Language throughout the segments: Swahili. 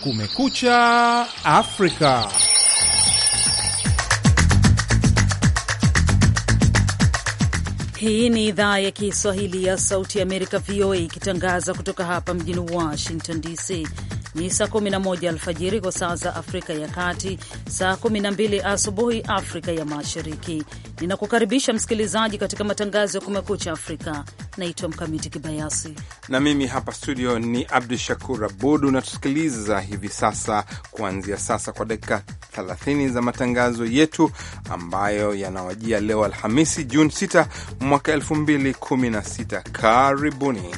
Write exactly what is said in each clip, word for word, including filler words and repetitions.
Kumekucha Afrika. Hii ni idhaa ya Kiswahili ya Sauti ya Amerika, V O A, ikitangaza kutoka hapa mjini Washington D C. Ni saa kumi na moja alfajiri kwa saa za Afrika ya Kati, saa kumi na mbili asubuhi Afrika ya Mashariki. Ninakukaribisha msikilizaji katika matangazo ya Kumekucha Afrika. Naitwa Mkamiti Kibayasi na mimi hapa studio ni Abdu Shakur Abud. Unatusikiliza hivi sasa kuanzia sasa kwa dakika thelathini za matangazo yetu ambayo yanawajia leo Alhamisi Juni sita mwaka elfu mbili kumi na sita. Karibuni.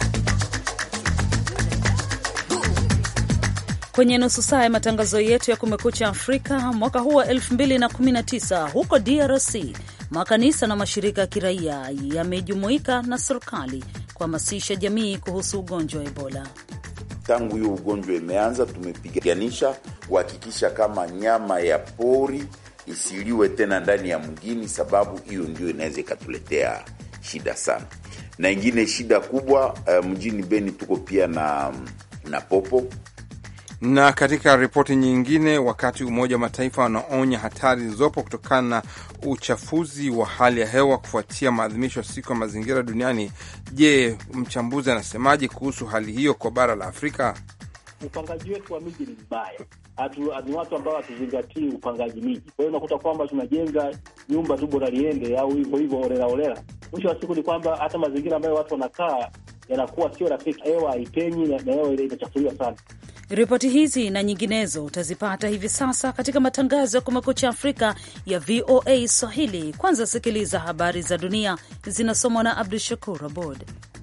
Kwenye nusu saa ya matangazo yetu ya Kumekucha Afrika mwaka huu wa elfu mbili na kumi na tisa, huko D R C makanisa na mashirika ya kiraia yamejumuika na serikali kuhamasisha jamii kuhusu ugonjwa wa Ebola. Tangu hiyo ugonjwa imeanza, tumepiganisha kuhakikisha kama nyama ya pori isiliwe tena ndani ya mgini, sababu hiyo ndio inaweza ikatuletea shida sana. Na ingine shida kubwa, uh, mjini Beni tuko pia na, na popo. Na katika ripoti nyingine, wakati Umoja wa Mataifa wanaonya hatari zilizopo kutokana na uchafuzi wa hali ya hewa kufuatia maadhimisho ya siku ya mazingira duniani, je, mchambuzi anasemaje kuhusu hali hiyo kwa bara la Afrika? Upangaji wetu wa miji ni mbaya. Hatu ni watu ambao hatuzingatii upangaji miji. Kwa hiyo unakuta kwamba tunajenga nyumba tu bora liende au hivyo hivyo orera orera. Mwisho wa siku ni kwamba hata mazingira ambayo watu wanakaa yanakuwa sio rafiki, hewa haipenyi na hewa ile inachafuliwa sana. Ripoti hizi na nyinginezo utazipata hivi sasa katika matangazo ya Kumekucha Afrika ya V O A Swahili. Kwanza sikiliza habari za dunia zinasomwa na Abdu Shakur Abud.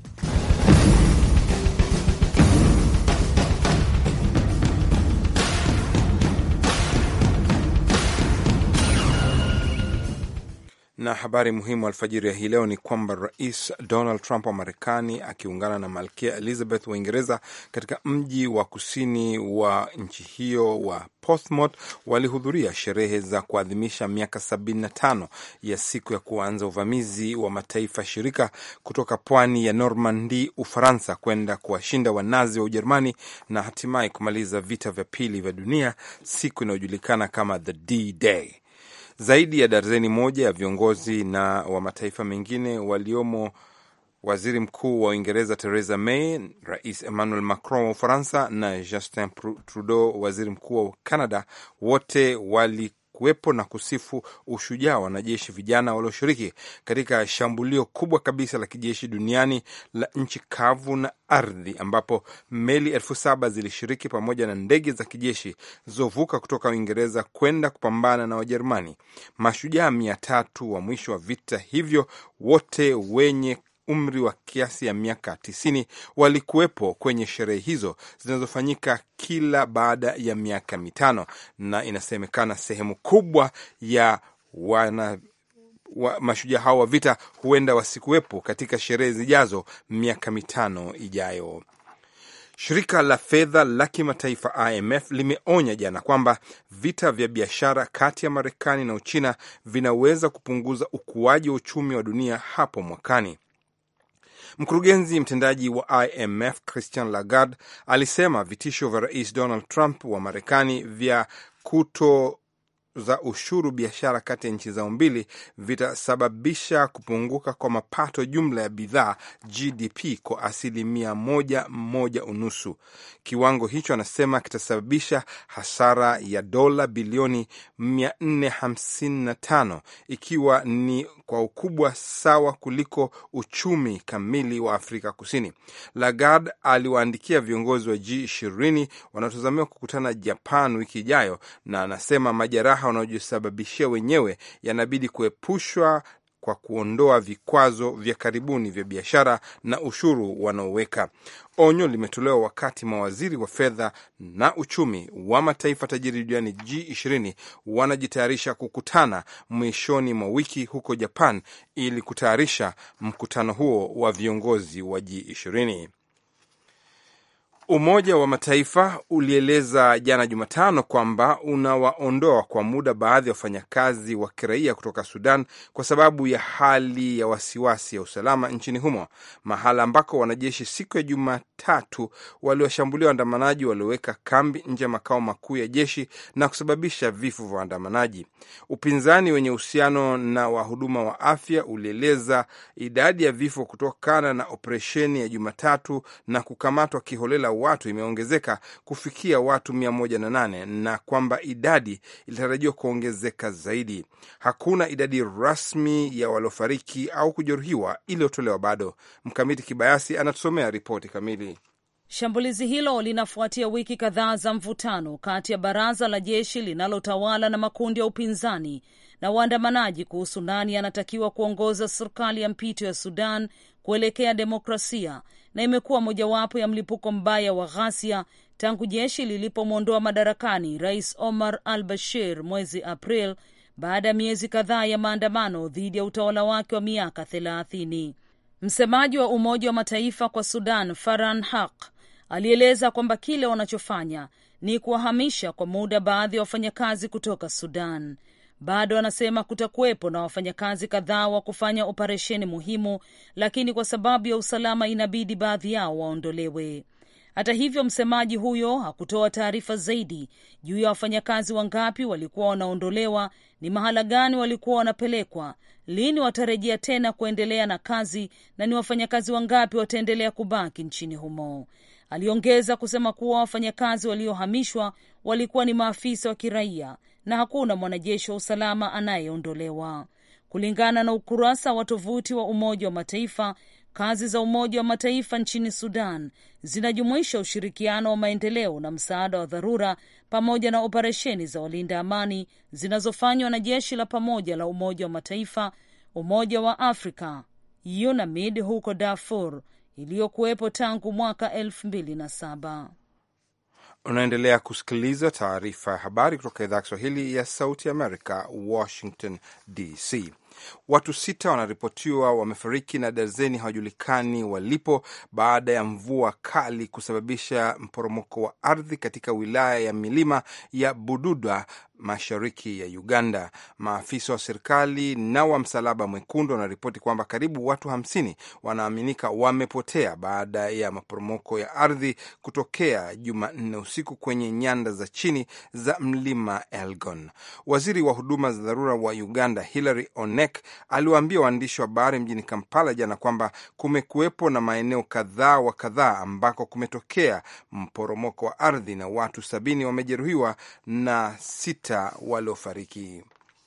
Na habari muhimu alfajiri ya hii leo ni kwamba Rais Donald Trump wa Marekani akiungana na Malkia Elizabeth wa Uingereza katika mji wa kusini wa nchi hiyo wa Portsmouth walihudhuria sherehe za kuadhimisha miaka sabini na tano ya siku ya kuanza uvamizi wa mataifa shirika kutoka pwani ya Normandy, Ufaransa, kwenda kuwashinda Wanazi wa Ujerumani na hatimaye kumaliza vita vya pili vya dunia, siku inayojulikana kama the D-Day. Zaidi ya darzeni moja ya viongozi na wa mataifa mengine waliomo Waziri Mkuu wa Uingereza Theresa May, Rais Emmanuel Macron wa Ufaransa na Justin Trudeau, Waziri Mkuu wa Canada, wote walikuwepo na kusifu ushujaa wa wanajeshi vijana walioshiriki katika shambulio kubwa kabisa la kijeshi duniani la nchi kavu na ardhi, ambapo meli elfu saba zilishiriki pamoja na ndege za kijeshi zovuka kutoka Uingereza kwenda kupambana na Wajerumani. Mashujaa mia tatu wa mwisho wa vita hivyo, wote wenye umri wa kiasi ya miaka tisini, walikuwepo kwenye sherehe hizo zinazofanyika kila baada ya miaka mitano, na inasemekana sehemu kubwa ya wana wa mashujaa hao wa vita huenda wasikuwepo katika sherehe zijazo miaka mitano ijayo. Shirika la fedha la kimataifa I M F limeonya jana kwamba vita vya biashara kati ya Marekani na Uchina vinaweza kupunguza ukuaji wa uchumi wa dunia hapo mwakani. Mkurugenzi mtendaji wa I M F Christian Lagarde alisema vitisho vya Rais Donald Trump wa Marekani vya kuto za ushuru biashara kati ya nchi zao mbili vitasababisha kupunguka kwa mapato jumla ya bidhaa G D P kwa asilimia moja moja unusu. Kiwango hicho anasema kitasababisha hasara ya dola bilioni mia nne hamsini na tano, ikiwa ni kwa ukubwa sawa kuliko uchumi kamili wa Afrika Kusini. Lagarde aliwaandikia viongozi wa G ishirini wanaotazamiwa kukutana Japan wiki ijayo, na anasema majeraha wanaojisababishia wenyewe yanabidi kuepushwa kwa kuondoa vikwazo vya karibuni vya biashara na ushuru wanaoweka. Onyo limetolewa wakati mawaziri wa fedha na uchumi wa mataifa tajiri duniani G ishirini wanajitayarisha kukutana mwishoni mwa wiki huko Japan ili kutayarisha mkutano huo wa viongozi wa G ishirini. Umoja wa Mataifa ulieleza jana Jumatano kwamba unawaondoa kwa muda baadhi ya wafanyakazi wa kiraia kutoka Sudan kwa sababu ya hali ya wasiwasi ya usalama nchini humo, mahala ambako wanajeshi siku ya Jumatatu waliwashambulia waandamanaji walioweka kambi nje ya makao makuu ya jeshi na kusababisha vifo vya waandamanaji. Upinzani wenye uhusiano na wahuduma wa afya ulieleza idadi ya vifo kutokana na operesheni ya Jumatatu na kukamatwa kiholela watu imeongezeka kufikia watu mia moja na nane na kwamba idadi ilitarajiwa kuongezeka zaidi. Hakuna idadi rasmi ya waliofariki au kujeruhiwa iliyotolewa bado. Mkamiti Kibayasi anatusomea ripoti kamili. Shambulizi hilo linafuatia wiki kadhaa za mvutano kati ya baraza la jeshi linalotawala na makundi ya upinzani na waandamanaji kuhusu nani anatakiwa kuongoza serikali ya mpito ya Sudan kuelekea demokrasia, na imekuwa mojawapo ya mlipuko mbaya wa ghasia tangu jeshi lilipomwondoa madarakani Rais Omar al-Bashir mwezi April baada ya miezi kadhaa ya maandamano dhidi ya utawala wake wa miaka thelathini. Msemaji wa Umoja wa Mataifa kwa Sudan, Farhan Haq, alieleza kwamba kile wanachofanya ni kuwahamisha kwa muda baadhi ya wafanyakazi kutoka Sudan. Bado anasema kutakuwepo na wafanyakazi kadhaa wa kufanya operesheni muhimu, lakini kwa sababu ya usalama inabidi baadhi yao waondolewe. Hata hivyo, msemaji huyo hakutoa taarifa zaidi juu ya wafanyakazi wangapi walikuwa wanaondolewa, ni mahala gani walikuwa wanapelekwa, lini watarejea tena kuendelea na kazi, na ni wafanyakazi wangapi wataendelea kubaki nchini humo. Aliongeza kusema kuwa wafanyakazi waliohamishwa walikuwa ni maafisa wa kiraia na hakuna mwanajeshi wa usalama anayeondolewa. Kulingana na ukurasa wa tovuti wa Umoja wa Mataifa, kazi za Umoja wa Mataifa nchini Sudan zinajumuisha ushirikiano wa maendeleo na msaada wa dharura pamoja na operesheni za walinda amani zinazofanywa na jeshi la pamoja la Umoja wa Mataifa, Umoja wa Afrika, UNAMID huko Darfur iliyokuwepo tangu mwaka elfu mbili na saba. Unaendelea kusikiliza taarifa ya habari kutoka idhaa ya Kiswahili ya Sauti Amerika, Washington D C. Watu sita wanaripotiwa wamefariki na dazeni hawajulikani walipo baada ya mvua kali kusababisha mporomoko wa ardhi katika wilaya ya milima ya Bududa mashariki ya Uganda. Maafisa wa serikali na wa Msalaba Mwekundu wanaripoti kwamba karibu watu hamsini wanaaminika wamepotea baada ya maporomoko ya ardhi kutokea Jumanne usiku kwenye nyanda za chini za mlima Elgon. Waziri wa huduma za dharura wa Uganda, Hilary Onek, aliwaambia waandishi wa habari mjini Kampala jana kwamba kumekuwepo na maeneo kadhaa wa kadhaa ambako kumetokea mporomoko wa ardhi na watu sabini wamejeruhiwa na sita waliofariki.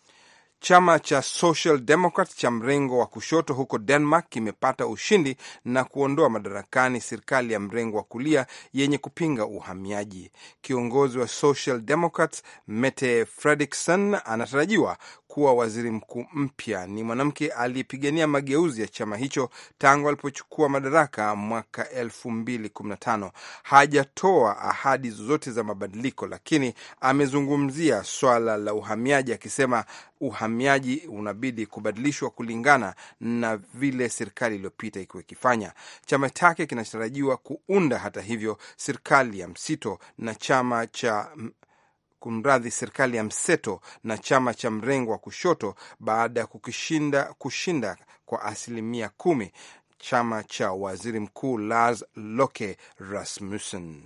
Chama cha Social Democrat cha mrengo wa kushoto huko Denmark kimepata ushindi na kuondoa madarakani serikali ya mrengo wa kulia yenye kupinga uhamiaji. Kiongozi wa Social Democrats Mette Frederiksen anatarajiwa kuwa waziri mkuu mpya. Ni mwanamke aliyepigania mageuzi ya chama hicho tangu alipochukua madaraka mwaka elfu mbili kumi na tano. Hajatoa ahadi zozote za mabadiliko, lakini amezungumzia swala la uhamiaji akisema uhamiaji unabidi kubadilishwa kulingana na vile serikali iliyopita ikuwa ikifanya. Chama chake kinatarajiwa kuunda hata hivyo serikali ya msito na chama cha kumradhi serikali ya mseto na chama cha mrengo wa kushoto baada ya kukishinda kushinda kwa asilimia kumi chama cha waziri mkuu Lars Løkke Rasmussen.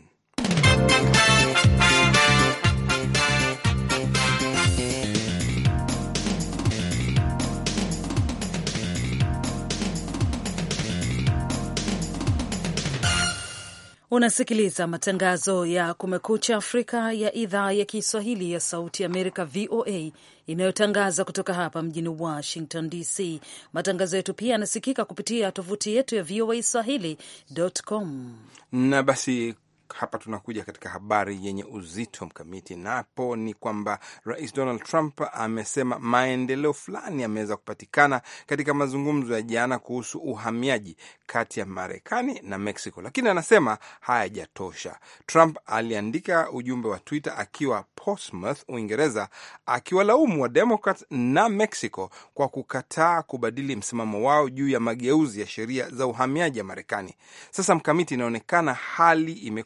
Unasikiliza matangazo ya Kumekucha Afrika ya idhaa ya Kiswahili ya Sauti Amerika, V O A, inayotangaza kutoka hapa mjini Washington D C. Matangazo yetu pia yanasikika kupitia tovuti yetu ya V O A swahili dot com. Na basi hapa tunakuja katika habari yenye uzito mkamiti, napo ni kwamba Rais Donald Trump amesema maendeleo fulani yameweza kupatikana katika mazungumzo ya jana kuhusu uhamiaji kati ya Marekani na Mexico, lakini anasema hayajatosha. Trump aliandika ujumbe wa Twitter akiwa Portsmouth, Uingereza, akiwalaumu wa Democrats na Mexico kwa kukataa kubadili msimamo wao juu ya mageuzi ya sheria za uhamiaji ya Marekani. Sasa mkamiti, inaonekana hali imekuwa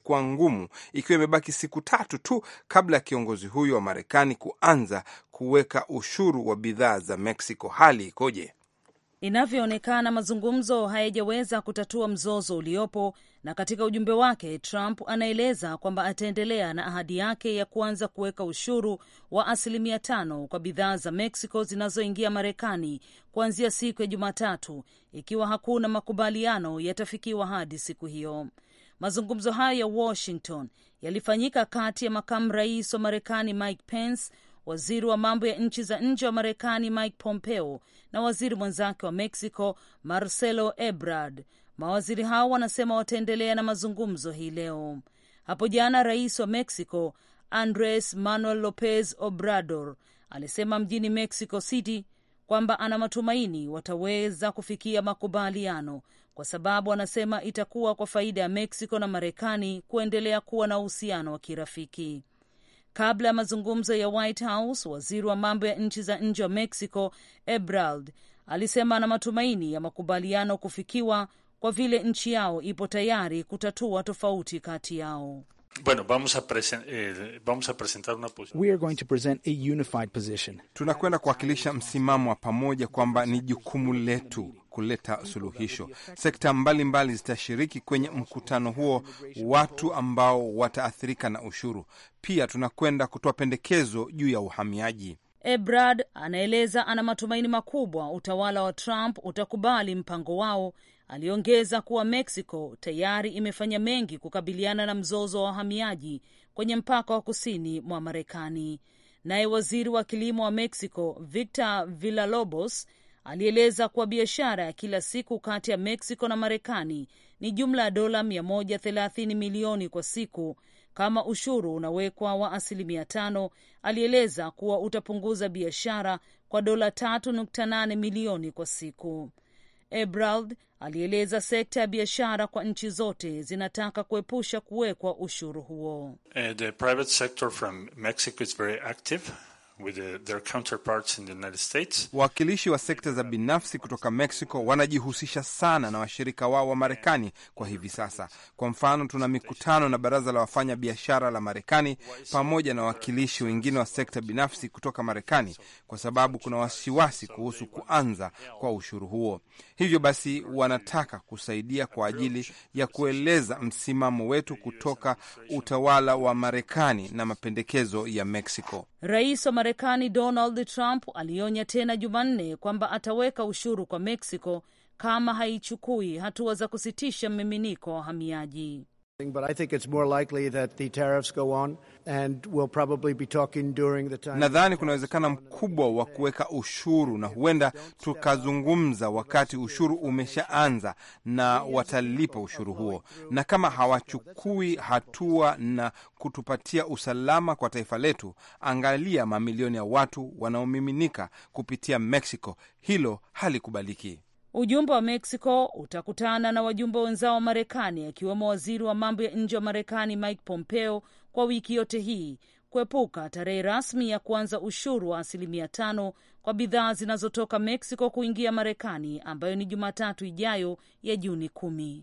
itakuwa ngumu, ikiwa imebaki siku tatu tu kabla ya kiongozi huyo wa Marekani kuanza kuweka ushuru wa bidhaa za Mexico. Hali ikoje? Inavyoonekana, mazungumzo hayajaweza kutatua mzozo uliopo, na katika ujumbe wake Trump anaeleza kwamba ataendelea na ahadi yake ya kuanza kuweka ushuru wa asilimia tano kwa bidhaa za Mexico zinazoingia Marekani kuanzia siku ya Jumatatu, ikiwa hakuna makubaliano yatafikiwa hadi siku hiyo. Mazungumzo hayo ya Washington yalifanyika kati ya makamu rais wa Marekani Mike Pence, waziri wa mambo ya nchi za nje wa Marekani Mike Pompeo na waziri mwenzake wa Mexico Marcelo Ebrard. Mawaziri hao wanasema wataendelea na mazungumzo hii leo. Hapo jana rais wa Mexico Andres Manuel Lopez Obrador alisema mjini Mexico City kwamba ana matumaini wataweza kufikia makubaliano, kwa sababu anasema itakuwa kwa faida ya Mexico na Marekani kuendelea kuwa na uhusiano wa kirafiki. Kabla ya mazungumzo ya White House, waziri wa mambo ya nchi za nje wa Mexico Ebrard alisema ana matumaini ya makubaliano kufikiwa kwa vile nchi yao ipo tayari kutatua tofauti kati yao. Bueno, vamos a presen, eh, vamos a presentar una posición. We are going to present a unified position. Tunakwenda kuwakilisha msimamo wa pamoja kwamba ni jukumu letu kuleta suluhisho. Sekta mbalimbali zitashiriki kwenye mkutano huo, watu ambao wataathirika na ushuru. Pia tunakwenda kutoa pendekezo juu ya uhamiaji. Ebrard anaeleza ana matumaini makubwa utawala wa Trump utakubali mpango wao. Aliongeza kuwa Mexico tayari imefanya mengi kukabiliana na mzozo wa wahamiaji kwenye mpaka wa kusini mwa Marekani. Naye waziri wa kilimo wa Mexico Victor Villalobos alieleza kuwa biashara ya kila siku kati ya Mexico na Marekani ni jumla ya dola mia moja thelathini milioni kwa siku. Kama ushuru unawekwa wa asilimia tano, alieleza kuwa utapunguza biashara kwa dola tatu nukta nane milioni kwa siku. Ebrard alieleza sekta ya biashara kwa nchi zote zinataka kuepusha kuwekwa ushuru huo. Uh, the private sector from Mexico is very active with the, their counterparts in the United States. Wawakilishi wa sekta za binafsi kutoka Mexico wanajihusisha sana na washirika wao wa Marekani kwa hivi sasa. Kwa mfano, tuna mikutano na baraza la wafanya biashara la Marekani pamoja na wawakilishi wengine wa sekta binafsi kutoka Marekani, kwa sababu kuna wasiwasi kuhusu kuanza kwa ushuru huo. Hivyo basi wanataka kusaidia kwa ajili ya kueleza msimamo wetu kutoka utawala wa Marekani na mapendekezo ya Mexico. Rais wa Marekani Donald Trump alionya tena Jumanne kwamba ataweka ushuru kwa Mexico kama haichukui hatua za kusitisha mmiminiko wa wahamiaji. But I think it's more likely that the tariffs go on and we'll probably be talking during the time. Nadhani kuna uwezekano mkubwa wa kuweka ushuru na huenda tukazungumza wakati ushuru umeshaanza na watalipa ushuru huo. Na kama hawachukui hatua na kutupatia usalama kwa taifa letu, angalia mamilioni ya watu wanaomiminika kupitia Mexico. Hilo halikubaliki. Ujumbe wa Mexico utakutana na wajumbe wenzao wa Marekani, akiwemo waziri wa mambo ya nje wa Marekani Mike Pompeo kwa wiki yote hii kuepuka tarehe rasmi ya kuanza ushuru wa asilimia tano kwa bidhaa zinazotoka Mexico kuingia Marekani, ambayo ni Jumatatu ijayo ya Juni kumi.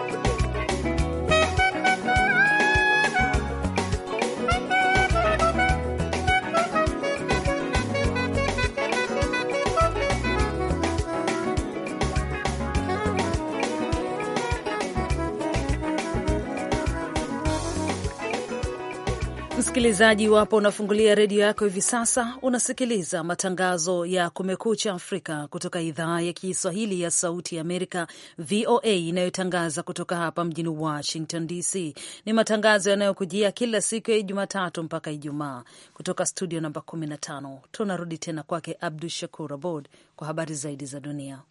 Msikilizaji, wapo unafungulia redio yako hivi sasa, unasikiliza matangazo ya Kumekucha Afrika kutoka idhaa ya Kiswahili ya Sauti ya Amerika, V O A, inayotangaza kutoka hapa mjini Washington D C. Ni matangazo yanayokujia kila siku ya Jumatatu mpaka Ijumaa kutoka studio namba kumi na tano. Tunarudi tena kwake Abdu Shakur Abod kwa habari zaidi za dunia.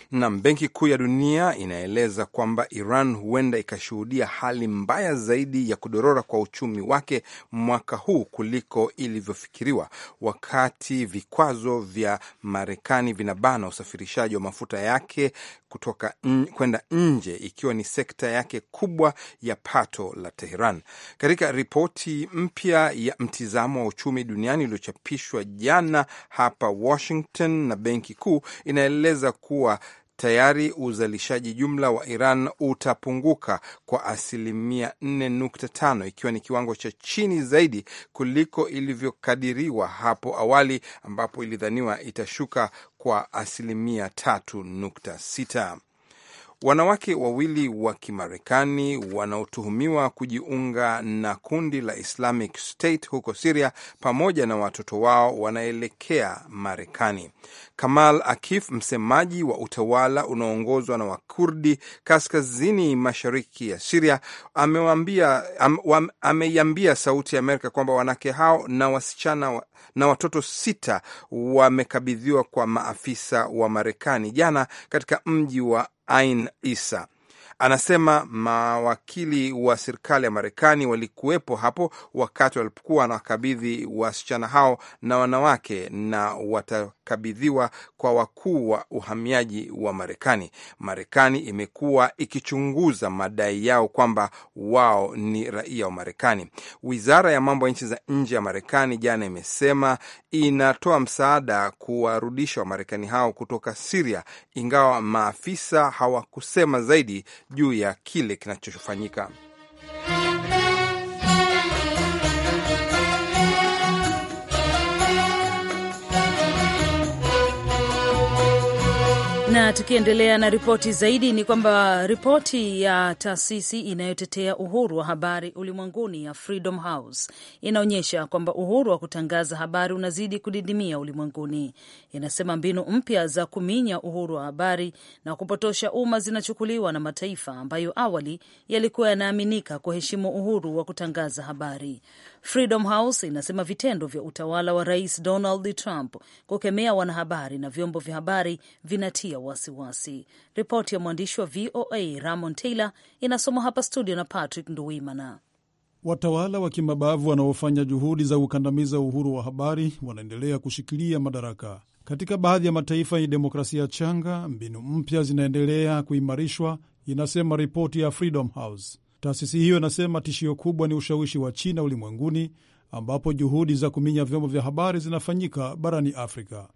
Na Benki Kuu ya Dunia inaeleza kwamba Iran huenda ikashuhudia hali mbaya zaidi ya kudorora kwa uchumi wake mwaka huu kuliko ilivyofikiriwa, wakati vikwazo vya Marekani vinabana usafirishaji wa mafuta yake kutoka kwenda nje, ikiwa ni sekta yake kubwa ya pato la Tehran. Katika ripoti mpya ya mtizamo wa uchumi duniani iliyochapishwa jana hapa Washington na Benki Kuu, inaeleza kuwa tayari uzalishaji jumla wa Iran utapunguka kwa asilimia nne nukta tano, ikiwa ni kiwango cha chini zaidi kuliko ilivyokadiriwa hapo awali, ambapo ilidhaniwa itashuka kwa asilimia tatu nukta sita. Wanawake wawili wa Kimarekani wanaotuhumiwa kujiunga na kundi la Islamic State huko Syria pamoja na watoto wao wanaelekea Marekani. Kamal Akif, msemaji wa utawala unaoongozwa na Wakurdi kaskazini mashariki ya Syria, ameiambia am, ameiambia Sauti ya Amerika kwamba wanawake hao na wasichana na watoto sita wamekabidhiwa kwa maafisa wa Marekani jana katika mji wa Ain Isa. Anasema mawakili wa serikali ya Marekani walikuwepo hapo wakati walipokuwa wanawakabidhi wasichana hao na wanawake, na watakabidhiwa kwa wakuu wa uhamiaji wa Marekani. Marekani imekuwa ikichunguza madai yao kwamba wao ni raia wa Marekani. Wizara ya mambo ya nchi za nje ya Marekani jana imesema inatoa msaada kuwarudisha Wamarekani hao kutoka Syria, ingawa maafisa hawakusema zaidi juu ya kile kinachofanyika. Na tukiendelea na ripoti zaidi ni kwamba ripoti ya taasisi inayotetea uhuru wa habari ulimwenguni ya Freedom House inaonyesha kwamba uhuru wa kutangaza habari unazidi kudidimia ulimwenguni. Inasema mbinu mpya za kuminya uhuru wa habari na kupotosha umma zinachukuliwa na mataifa ambayo awali yalikuwa yanaaminika kuheshimu uhuru wa kutangaza habari. Freedom House inasema vitendo vya utawala wa Rais Donald Trump kukemea wanahabari na vyombo vya habari vinatia wasiwasi. Ripoti ya mwandishi wa V O A Ramon Taylor inasomwa hapa studio na Patrick Nduwimana. Watawala wa kimabavu wanaofanya juhudi za kukandamiza uhuru wa habari wanaendelea kushikilia madaraka. Katika baadhi ya mataifa yenye demokrasia changa, mbinu mpya zinaendelea kuimarishwa, inasema ripoti ya Freedom House. Taasisi hiyo inasema tishio kubwa ni ushawishi wa China ulimwenguni, ambapo juhudi za kuminya vyombo vya habari zinafanyika barani Afrika.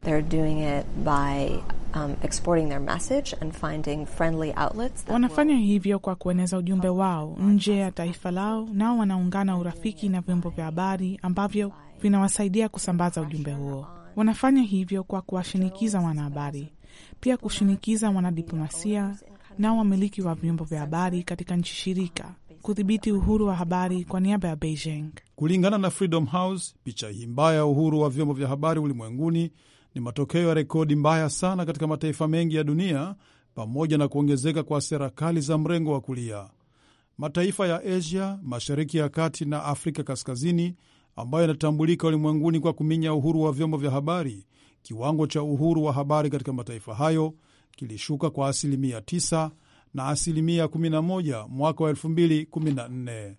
Wanafanya hivyo kwa kueneza ujumbe wao nje ya taifa lao, nao wanaungana urafiki na vyombo vya habari ambavyo vinawasaidia kusambaza ujumbe huo. Wanafanya hivyo kwa kuwashinikiza wanahabari, pia kushinikiza wanadiplomasia na wamiliki wa vyombo vya habari katika nchi shirika kudhibiti uhuru wa habari kwa niaba ya Beijing. Kulingana na Freedom House, picha hii mbaya ya uhuru wa vyombo vya habari ulimwenguni ni matokeo ya rekodi mbaya sana katika mataifa mengi ya dunia, pamoja na kuongezeka kwa sera kali za mrengo wa kulia. Mataifa ya Asia, Mashariki ya Kati na Afrika Kaskazini, ambayo yanatambulika ulimwenguni kwa kuminya uhuru wa vyombo vya habari, kiwango cha uhuru wa habari katika mataifa hayo kilishuka kwa asilimia tisa na asilimia kumi na moja mwaka wa elfu mbili kumi na nne.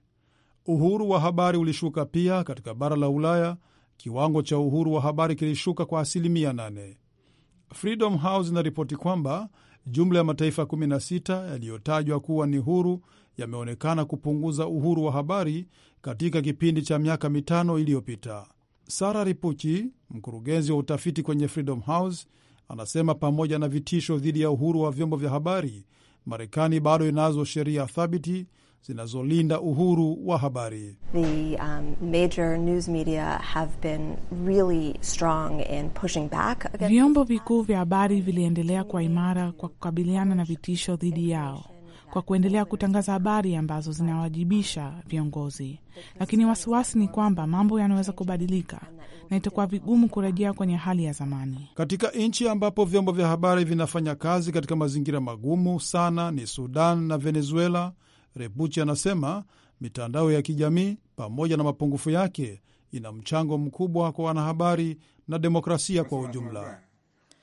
Uhuru wa habari ulishuka pia katika bara la Ulaya, kiwango cha uhuru wa habari kilishuka kwa asilimia nane. Freedom House inaripoti kwamba jumla ya mataifa kumi na sita yaliyotajwa kuwa ni huru yameonekana kupunguza uhuru wa habari katika kipindi cha miaka mitano iliyopita. Sara Ripuchi, mkurugenzi wa utafiti kwenye Freedom House, anasema pamoja na vitisho dhidi ya uhuru wa vyombo vya habari, Marekani bado inazo sheria thabiti zinazolinda uhuru wa habari. The um, major news media have been really strong in pushing back. Vyombo vikuu vya habari viliendelea kwa imara kwa kukabiliana na vitisho dhidi yao, kwa kuendelea kutangaza habari ambazo zinawajibisha viongozi. Lakini wasiwasi ni kwamba mambo yanaweza kubadilika na itakuwa vigumu kurejea kwenye hali ya zamani. Katika nchi ambapo vyombo vya habari vinafanya kazi katika mazingira magumu sana ni Sudan na Venezuela. Rebuchi anasema mitandao ya kijamii pamoja na mapungufu yake ina mchango mkubwa kwa wanahabari na demokrasia kwa ujumla.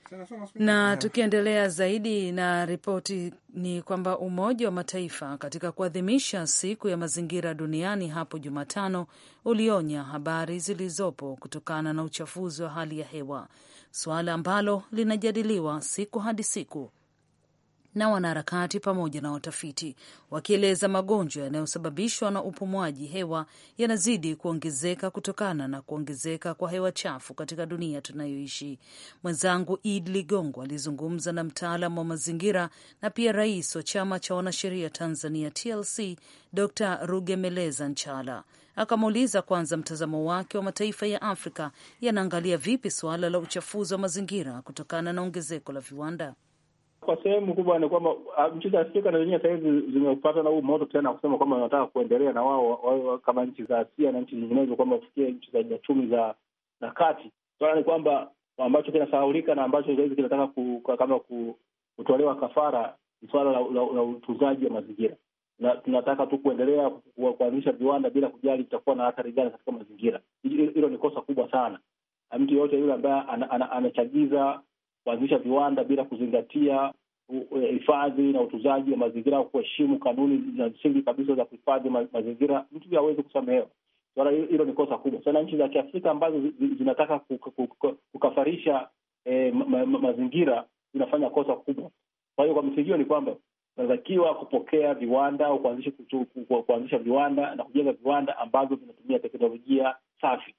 Na tukiendelea zaidi na ripoti ni kwamba Umoja wa Mataifa katika kuadhimisha siku ya mazingira duniani hapo Jumatano ulionya habari zilizopo kutokana na uchafuzi wa hali ya hewa, suala ambalo linajadiliwa siku hadi siku na wanaharakati pamoja na watafiti, wakieleza magonjwa yanayosababishwa na upumuaji hewa yanazidi kuongezeka kutokana na kuongezeka kwa hewa chafu katika dunia tunayoishi. Mwenzangu Id Ligongo alizungumza na mtaalamu wa mazingira na pia rais wa chama cha wanasheria Tanzania T L C, Doctor Rugemeleza Nchala. Akamuuliza kwanza mtazamo wake wa mataifa ya Afrika yanaangalia vipi suala la uchafuzi wa mazingira kutokana na ongezeko la viwanda. Kwa sehemu kubwa ni kwamba nchi za Afrika na zenyewe sahizi zimepata na huu moto tena kusema kwamba wanataka kuendelea na wao wao kama nchi za Asia na nchi nyinginezo kwamba wafikie nchi za chumi za na kati. Swala ni kwamba ambacho kinasahaulika na ambacho zaidi kinataka ku, kama kutolewa kafara ni swala la, la, la utunzaji wa mazingira. Na tunataka tu kuendelea kuanzisha viwanda bila kujali itakuwa na athari gani katika mazingira. Hilo ni kosa kubwa sana. Mtu yote yule ambaye anachagiza kuanzisha viwanda bila kuzingatia hifadhi na utunzaji wa mazingira au kuheshimu kanuni za msingi kabisa za kuhifadhi ma, mazingira, mtu hawezi kusamehewa. Swala hilo ni kosa kubwa sana. Nchi za Kiafrika ambazo zinataka kukafarisha eh, ma, ma, mazingira zinafanya kosa kubwa. Kwa hiyo kwa msingi ni kwamba tunatakiwa kupokea viwanda au kuanzisha kuanzisha viwanda na kujenga viwanda ambavyo vinatumia teknolojia safi.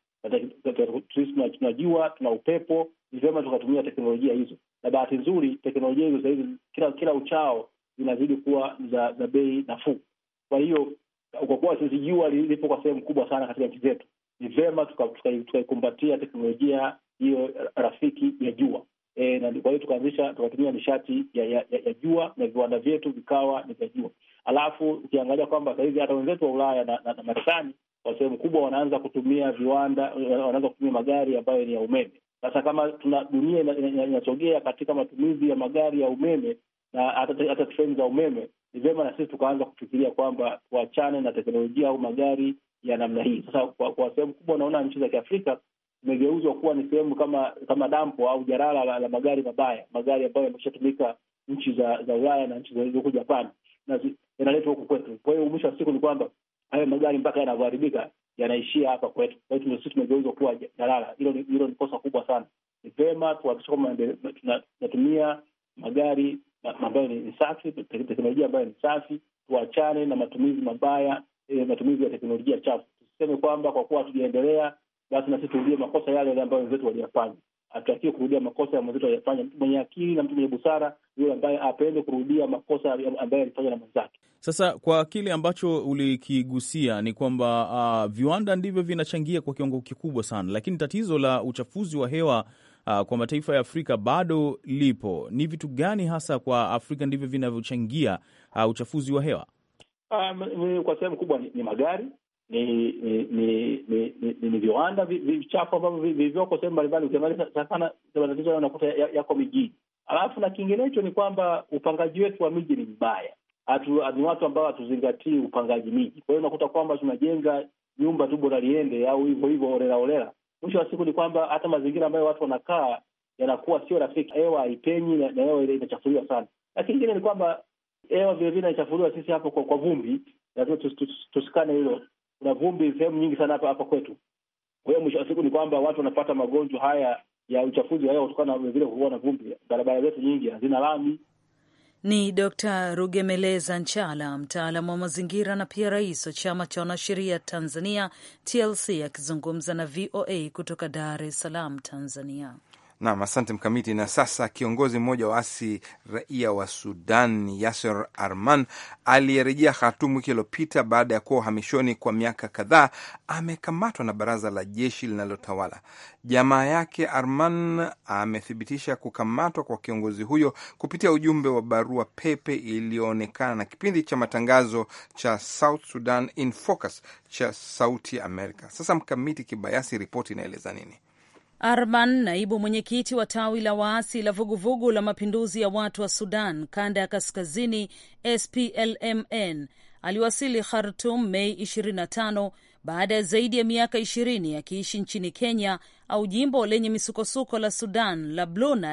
Tunajua tuna upepo, ni vyema tukatumia teknolojia hizo. Na bahati nzuri teknolojia hizo sasa hivi kila kila uchao zinazidi kuwa za, za bei nafuu. Kwa hiyo kwa kuwa sisi jua lipo kwa sehemu kubwa sana katika nchi zetu, ni vyema tukaikumbatia tuka teknolojia hiyo rafiki ya jua. E, na kwa hiyo tukaanzisha tukatumia nishati ya, ya, ya, ya jua na viwanda vyetu vikawa ni vya jua. Alafu ukiangalia kwamba sasa hivi hata wenzetu wa Ulaya na, na, na Marekani kwa sehemu kubwa wanaanza kutumia viwanda, wanaanza kutumia magari ambayo ni ya umeme. Sasa kama tuna dunia inasogea katika matumizi ya magari ya umeme na hata hata treni za umeme, ni vyema na sisi tukaanza kufikiria kwamba tuachane na teknolojia au magari ya namna hii. Sasa kwa, kwa sehemu kubwa naona nchi za Kiafrika zimegeuzwa kuwa ni sehemu kama kama dampo au jarala la, la magari mabaya, magari ambayo yameshatumika nchi za za Ulaya na nchi za huko Japan na yanaletwa huko kwetu. Kwa hiyo mwisho wa siku ni kwamba hayo magari mpaka yanavyoharibika yanaishia hapa kwetu. Kwa hiyo sisi tumegeuzwa kuwa jalala. Hilo ni hilo ni kosa kubwa sana. Ni vema tuhakikishe kwamba tunatumia magari ambayo ni safi, teknolojia ambayo ni safi, tuachane na matumizi mabaya, eh, matumizi ya teknolojia chafu. Tuseme kwamba kwa kuwa tujaendelea basi na sisi turudie makosa yale yale ambayo wenzetu waliyafanya. Hatutakiwi kurudia makosa ya mwenzetu aliyofanya. Mtu mwenye akili na mtu mwenye busara yule ambaye apende kurudia makosa ambayo alifanya na mwenzake. Sasa kwa kile ambacho ulikigusia ni kwamba uh, viwanda ndivyo vinachangia kwa kiwango kikubwa sana, lakini tatizo la uchafuzi wa hewa uh, kwa mataifa ya Afrika bado lipo. Ni vitu gani hasa kwa Afrika ndivyo vinavyochangia uh, uchafuzi wa hewa? Um, kwa sehemu kubwa ni, ni magari ni ni ni ni, ni, ni viwanda vichafu ambavyo vilivyoko sehemu mbalimbali. Ukiangalia sana matatizo yanakuta yako mijini. Alafu na kinginecho ni kwamba upangaji wetu wa miji ni mbaya. Hatu ni watu ambao hatuzingatii upangaji miji. Kwa hiyo unakuta kwamba tunajenga nyumba tu bora liende au hivyo hivyo olela olela. Mwisho wa siku ni kwamba hata mazingira ambayo watu wanakaa yanakuwa sio rafiki. Hewa haipenyi na hewa ile inachafuliwa sana. Lakini kingine ni kwamba hewa vile vile inachafuliwa sisi hapo kwa, kwa vumbi. Lazima tusikane hilo. Kuna vumbi sehemu nyingi sana hapa hapa kwetu. Kwa hiyo mwisho wa siku ni kwamba watu wanapata magonjwa haya ya uchafuzi wa hewa kutokana na vile kuwa na vumbi. Barabara zetu nyingi hazina lami. Ni Dokta Rugemeleza Nchala, mtaalamu wa mazingira na pia rais wa chama cha wanasheria Tanzania T L C, akizungumza na V O A kutoka Dar es Salaam, Tanzania. Naam, asante Mkamiti. Na sasa kiongozi mmoja wa asi raia wa Sudan, Yasser Arman, aliyerejea Khartoum wiki iliyopita baada ya kuwa uhamishoni kwa miaka kadhaa, amekamatwa na baraza la jeshi linalotawala. Jamaa yake Arman amethibitisha kukamatwa kwa kiongozi huyo kupitia ujumbe wa barua pepe iliyoonekana na kipindi cha matangazo cha South Sudan in Focus cha Sauti Amerika. Sasa Mkamiti Kibayasi, ripoti inaeleza nini? Arman, naibu mwenyekiti wa tawi la waasi la vuguvugu la mapinduzi ya watu wa Sudan kanda ya kaskazini S P L M N, aliwasili Khartoum Mei ishirini na tano baada ya zaidi ya miaka ishirini akiishi nchini Kenya au jimbo lenye misukosuko la Sudan la Blue Nile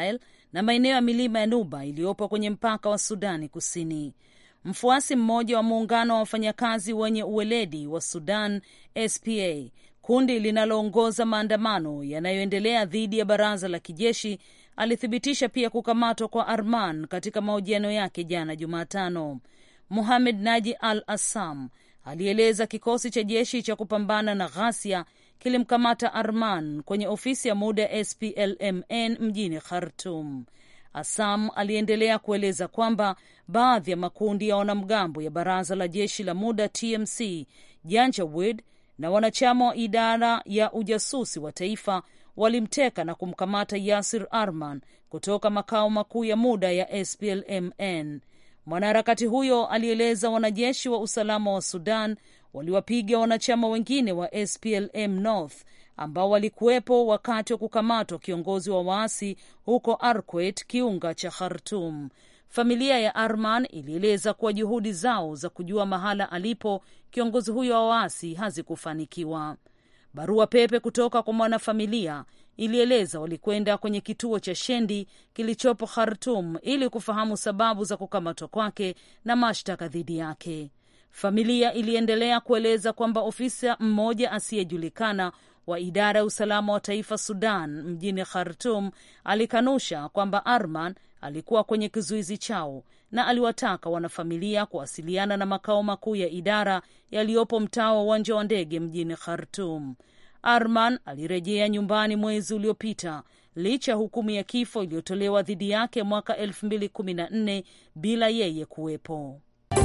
na maeneo ya milima ya Nuba iliyopo kwenye mpaka wa Sudani Kusini. Mfuasi mmoja wa muungano wa wafanyakazi wenye uweledi wa Sudan S P A, kundi linaloongoza maandamano yanayoendelea dhidi ya baraza la kijeshi, alithibitisha pia kukamatwa kwa Arman katika mahojiano yake jana Jumatano. Mohamed Naji Al-Assam alieleza kikosi cha jeshi cha kupambana na ghasia kilimkamata Arman kwenye ofisi ya muda S P L M N mjini Khartoum. Assam aliendelea kueleza kwamba baadhi ya makundi ya wanamgambo ya baraza la jeshi la muda T M C, Janjaweed na wanachama wa idara ya ujasusi wa taifa walimteka na kumkamata Yasir Arman kutoka makao makuu ya muda ya S P L M N. Mwanaharakati huyo alieleza wanajeshi wa usalama wa Sudan waliwapiga wanachama wengine wa S P L M North ambao walikuwepo wakati wa kukamatwa kiongozi wa waasi huko Arkwet, kiunga cha Khartoum. Familia ya Arman ilieleza kuwa juhudi zao za kujua mahala alipo kiongozi huyo wa waasi hazikufanikiwa. Barua pepe kutoka kwa mwanafamilia ilieleza walikwenda kwenye kituo cha Shendi kilichopo Khartoum ili kufahamu sababu za kukamatwa kwake na mashtaka dhidi yake. Familia iliendelea kueleza kwamba ofisa mmoja asiyejulikana wa idara ya usalama wa taifa Sudan mjini Khartoum alikanusha kwamba Arman alikuwa kwenye kizuizi chao na aliwataka wanafamilia kuwasiliana na makao makuu ya idara yaliyopo mtaa wa uwanja wa ndege mjini Khartoum. Arman alirejea nyumbani mwezi uliopita licha ya hukumu ya kifo iliyotolewa dhidi yake mwaka elfu mbili kumi na nne bila yeye kuwepo.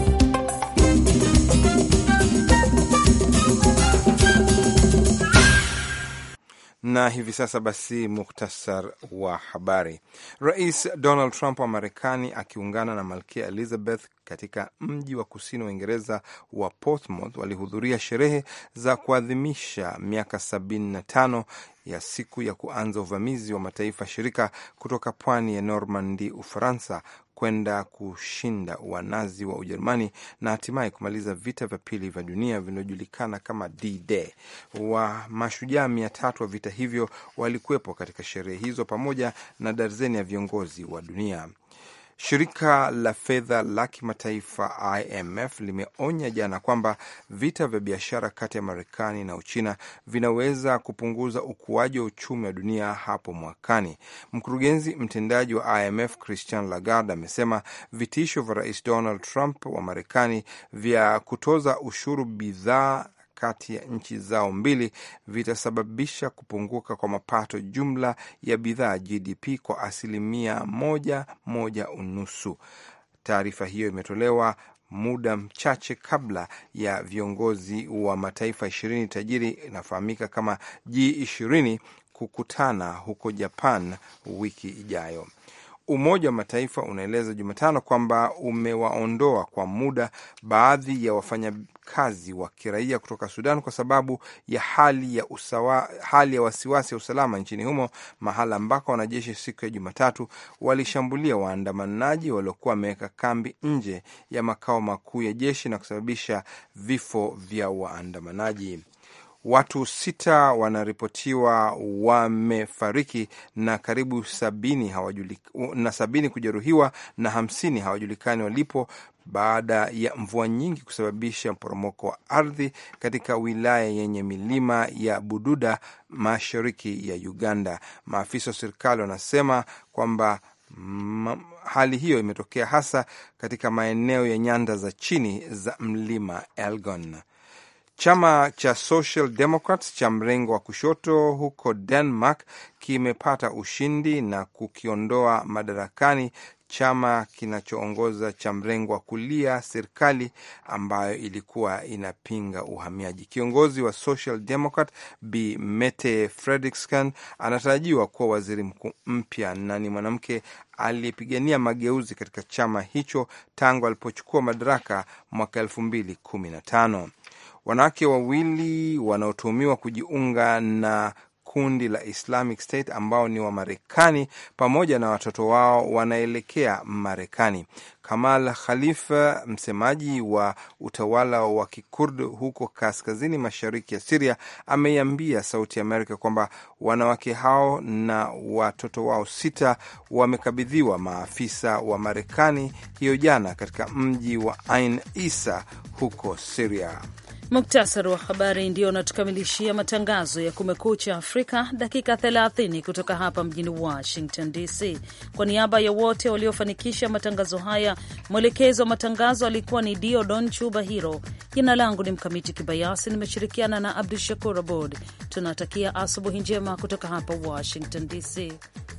Na hivi sasa basi, muktasar wa habari. Rais Donald Trump wa Marekani akiungana na Malkia Elizabeth katika mji wa kusini wa Uingereza wa Portsmouth walihudhuria sherehe za kuadhimisha miaka sabini na tano ya siku ya kuanza uvamizi wa mataifa shirika kutoka pwani ya Normandy, Ufaransa, kwenda kushinda Wanazi wa Ujerumani na hatimaye kumaliza vita vya pili vya dunia vinavyojulikana kama D-Day. Wa mashujaa mia tatu wa vita hivyo walikuwepo katika sherehe hizo pamoja na darzeni ya viongozi wa dunia. Shirika la fedha la kimataifa I M F limeonya jana kwamba vita vya biashara kati ya Marekani na Uchina vinaweza kupunguza ukuaji wa uchumi wa dunia hapo mwakani. Mkurugenzi mtendaji wa I M F Christian Lagarde amesema vitisho vya Rais Donald Trump wa Marekani vya kutoza ushuru bidhaa kati ya nchi zao mbili vitasababisha kupunguka kwa mapato jumla ya bidhaa G D P kwa asilimia moja moja unusu. Taarifa hiyo imetolewa muda mchache kabla ya viongozi wa mataifa ishirini tajiri inafahamika kama G ishirini kukutana huko Japan wiki ijayo. Umoja wa Mataifa unaeleza Jumatano kwamba umewaondoa kwa muda baadhi ya wafanyakazi wa kiraia kutoka Sudan kwa sababu ya hali ya usawa, hali ya wasiwasi ya usalama nchini humo, mahala ambako wanajeshi siku ya Jumatatu walishambulia waandamanaji waliokuwa wameweka kambi nje ya makao makuu ya jeshi na kusababisha vifo vya waandamanaji. Watu sita wanaripotiwa wamefariki na karibu sabini hawajulikani, na sabini kujeruhiwa na hamsini hawajulikani walipo baada ya mvua nyingi kusababisha mporomoko wa ardhi katika wilaya yenye milima ya Bududa mashariki ya Uganda. Maafisa wa serikali wanasema kwamba hali hiyo imetokea hasa katika maeneo ya nyanda za chini za mlima Elgon. Chama cha Social Democrats cha mrengo wa kushoto huko Denmark kimepata ushindi na kukiondoa madarakani chama kinachoongoza cha mrengo wa kulia serikali ambayo ilikuwa inapinga uhamiaji. Kiongozi wa Social Democrat Bi Mette Frederiksen anatarajiwa kuwa waziri mkuu mpya na ni mwanamke aliyepigania mageuzi katika chama hicho tangu alipochukua madaraka mwaka elfu mbili kumi na tano. Wanawake wawili wanaotuhumiwa kujiunga na kundi la Islamic State ambao ni wa Marekani pamoja na watoto wao wanaelekea Marekani. Kamal Khalif, msemaji wa utawala wa Kikurd huko kaskazini mashariki ya Syria, ameiambia Sauti ya Amerika kwamba wanawake hao na watoto wao sita wamekabidhiwa maafisa wa Marekani hiyo jana katika mji wa Ain Isa huko Syria. Muktasari wa habari ndio unatukamilishia matangazo ya Kumekucha Afrika, dakika thelathini kutoka hapa mjini Washington D C. Kwa niaba ya wote waliofanikisha matangazo haya, mwelekezo wa matangazo alikuwa ni Diodon Chuba Hiro. Jina langu ni Mkamiti Kibayasi, nimeshirikiana na Abdu Shakur Abod. Tunatakia asubuhi njema kutoka hapa Washington D C.